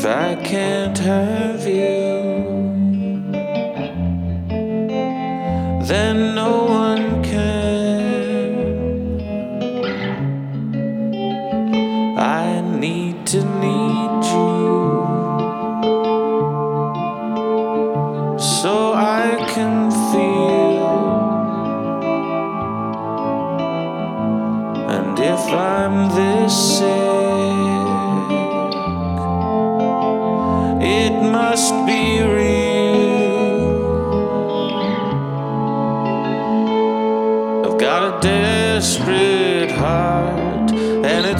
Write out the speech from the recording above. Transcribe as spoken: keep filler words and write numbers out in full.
If I can't have you, then no one can. I need to need you so I can feel. And if I'm this sick,